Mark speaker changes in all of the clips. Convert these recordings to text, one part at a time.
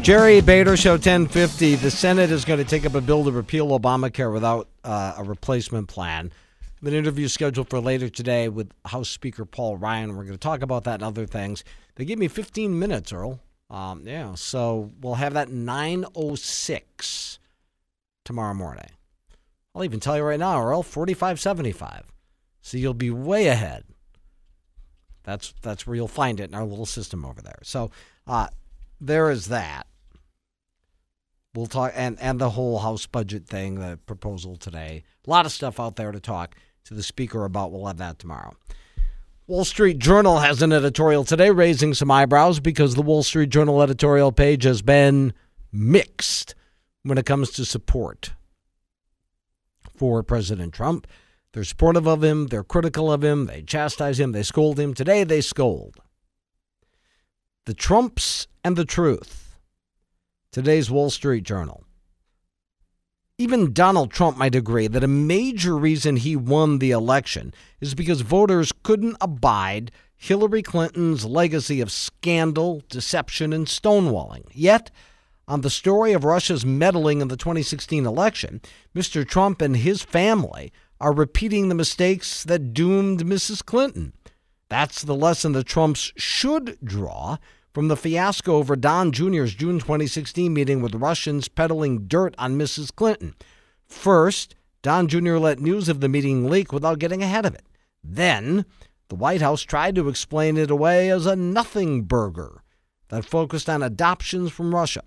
Speaker 1: Jerry Bader Show 1050. The Senate is going to take up a bill to repeal Obamacare without a replacement plan. An interview scheduled for later today with House Speaker Paul Ryan. We're going to talk about that and other things. They gave me 15 minutes, Earl. So we'll have that 9:06 tomorrow morning. I'll even tell you right now, Earl, 45.75. So you'll be way ahead. That's where you'll find it in our little system over there. So there is that. We'll talk, and the whole House budget thing, the proposal today. A lot of stuff out there to talk to the Speaker about. We'll have that tomorrow. Wall Street Journal has an editorial today raising some eyebrows because the Wall Street Journal editorial page has been mixed when it comes to support for President Trump. They're supportive of him. They're critical of him. They chastise him. They scold him. Today they scold. The Trumps and the truth. Today's Wall Street Journal. Even Donald Trump might agree that a major reason he won the election is because voters couldn't abide Hillary Clinton's legacy of scandal, deception, and stonewalling. Yet, on the story of Russia's meddling in the 2016 election, Mr. Trump and his family are repeating the mistakes that doomed Mrs. Clinton. That's the lesson the Trumps should draw from the fiasco over Don Jr.'s June 2016 meeting with Russians peddling dirt on Mrs. Clinton. First, Don Jr. let news of the meeting leak without getting ahead of it. Then, the White House tried to explain it away as a nothing burger that focused on adoptions from Russia.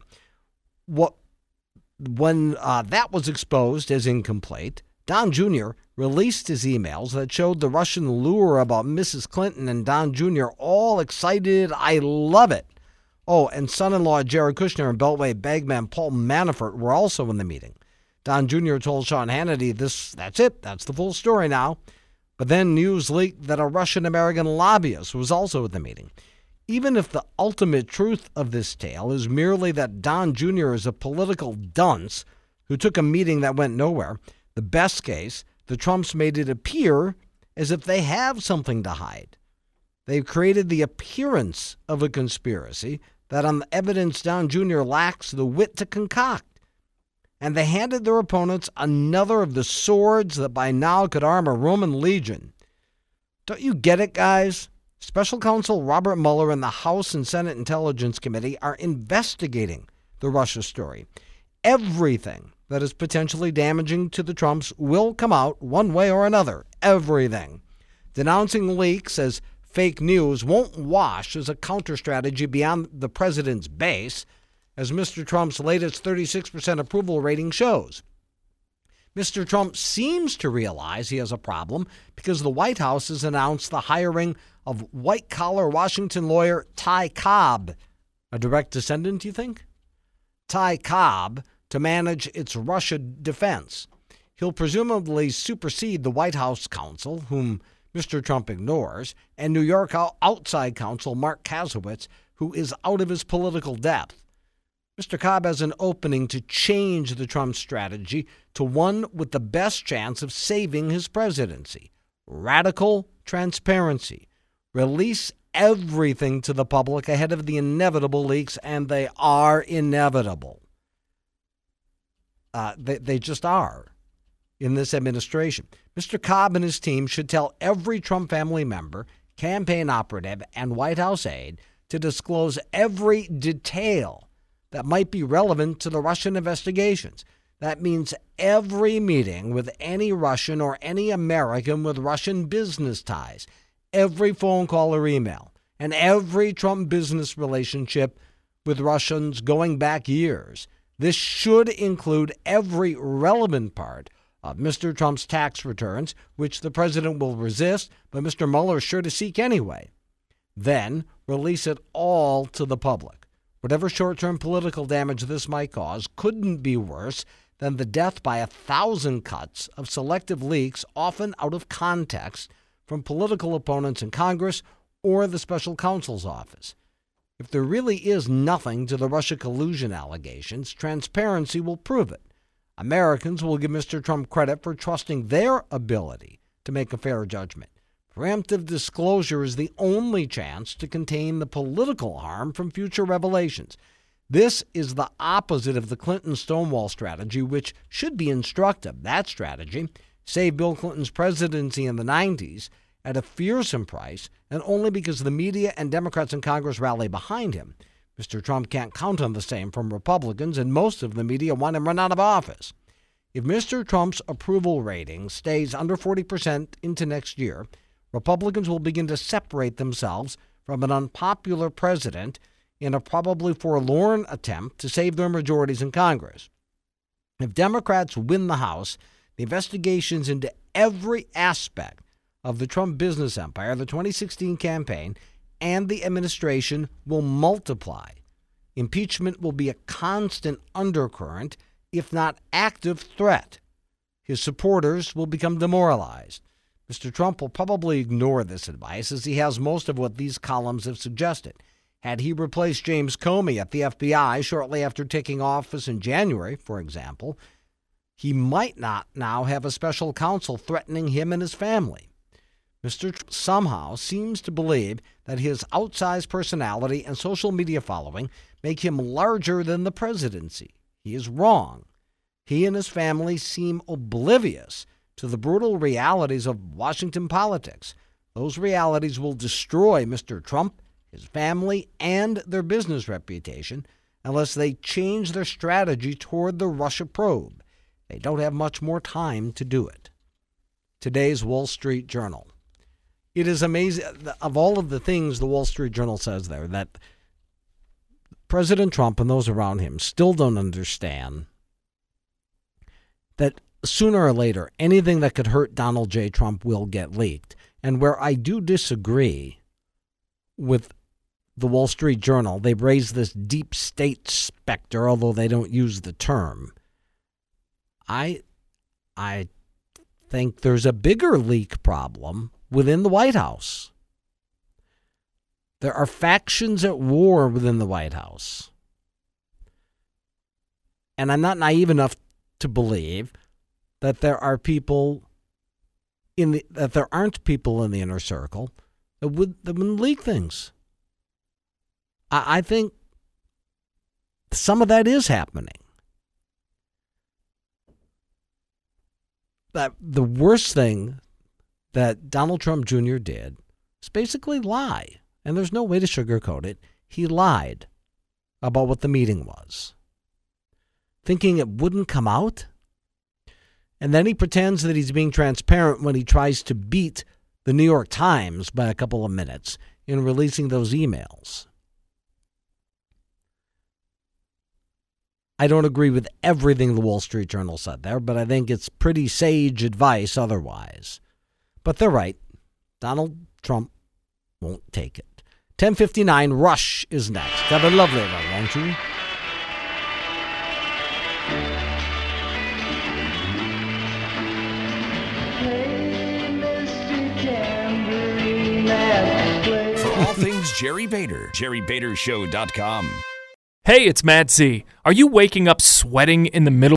Speaker 1: When that was exposed as incomplete, Don Jr. released his emails that showed the Russian lure about Mrs. Clinton and Don Jr. all excited. I love it. Oh, and son-in-law Jared Kushner and Beltway bagman Paul Manafort were also in the meeting. Don Jr. told Sean Hannity, that's it. That's the full story now. But then news leaked that a Russian-American lobbyist was also at the meeting. Even if the ultimate truth of this tale is merely that Don Jr. is a political dunce who took a meeting that went nowhere, the best case, the Trumps made it appear as if they have something to hide. They've created the appearance of a conspiracy that on the evidence Don Jr. lacks the wit to concoct. And they handed their opponents another of the swords that by now could arm a Roman legion. Don't you get it, guys? Special Counsel Robert Mueller and the House and Senate Intelligence Committee are investigating the Russia story. Everything that is potentially damaging to the Trumps will come out one way or another. Everything. Denouncing leaks as fake news won't wash as a counter-strategy beyond the president's base, as Mr. Trump's latest 36% approval rating shows. Mr. Trump seems to realize he has a problem because the White House has announced the hiring of white-collar Washington lawyer Ty Cobb. A direct descendant, you think? Ty Cobb to manage its Russia defense. He'll presumably supersede the White House counsel, whom Mr. Trump ignores, and New York outside counsel Mark Kasowitz, who is out of his political depth. Mr. Cobb has an opening to change the Trump strategy to one with the best chance of saving his presidency. Radical transparency. Release everything to the public ahead of the inevitable leaks, and they are inevitable. They just are in this administration. Mr. Cobb and his team should tell every Trump family member, campaign operative, and White House aide to disclose every detail that might be relevant to the Russian investigations. That means every meeting with any Russian or any American with Russian business ties, every phone call or email, and every Trump business relationship with Russians going back years. This should include every relevant part of Mr. Trump's tax returns, which the president will resist, but Mr. Mueller is sure to seek anyway. Then release it all to the public. Whatever short-term political damage this might cause couldn't be worse than the death by 1,000 cuts of selective leaks, often out of context, from political opponents in Congress or the special counsel's office. If there really is nothing to the Russia collusion allegations, transparency will prove it. Americans will give Mr. Trump credit for trusting their ability to make a fair judgment. Preemptive disclosure is the only chance to contain the political harm from future revelations. This is the opposite of the Clinton Stonewall strategy, which should be instructive. That strategy saved Bill Clinton's presidency in the 90s at a fearsome price, and only because the media and Democrats in Congress rally behind him. Mr. Trump can't count on the same from Republicans, and most of the media want him run out of office. If Mr. Trump's approval rating stays under 40% into next year, Republicans will begin to separate themselves from an unpopular president in a probably forlorn attempt to save their majorities in Congress. If Democrats win the House, the investigations into every aspect of the Trump business empire, the 2016 campaign, and the administration will multiply. Impeachment will be a constant undercurrent, if not active threat. His supporters will become demoralized. Mr. Trump will probably ignore this advice, as he has most of what these columns have suggested. Had he replaced James Comey at the FBI shortly after taking office in January, for example, he might not now have a special counsel threatening him and his family. Mr. Trump somehow seems to believe that his outsized personality and social media following make him larger than the presidency. He is wrong. He and his family seem oblivious to the brutal realities of Washington politics. Those realities will destroy Mr. Trump, his family, and their business reputation unless they change their strategy toward the Russia probe. They don't have much more time to do it. Today's Wall Street Journal. It is amazing, of all of the things the Wall Street Journal says there, that President Trump and those around him still don't understand that sooner or later, anything that could hurt Donald J. Trump will get leaked. And where I do disagree with the Wall Street Journal, they've raised this deep state specter, although they don't use the term. I think there's a bigger leak problem within the White House. There are factions at war within the White House. And I'm not naive enough to believe that there are people that there aren't people in the inner circle that would leak things. I think some of that is happening. That the worst thing that Donald Trump Jr. did is basically lie. And there's no way to sugarcoat it. He lied about what the meeting was, thinking it wouldn't come out. And then he pretends that he's being transparent when he tries to beat the New York Times by a couple of minutes in releasing those emails. I don't agree with everything the Wall Street Journal said there, but I think it's pretty sage advice otherwise. But they're right. Donald Trump won't take it. 10:59, Rush is next. Have a lovely one, won't you?
Speaker 2: For all things Jerry Bader, JerryBaderShow.com.
Speaker 3: Hey, it's Matt Z. Are you waking up sweating in the middle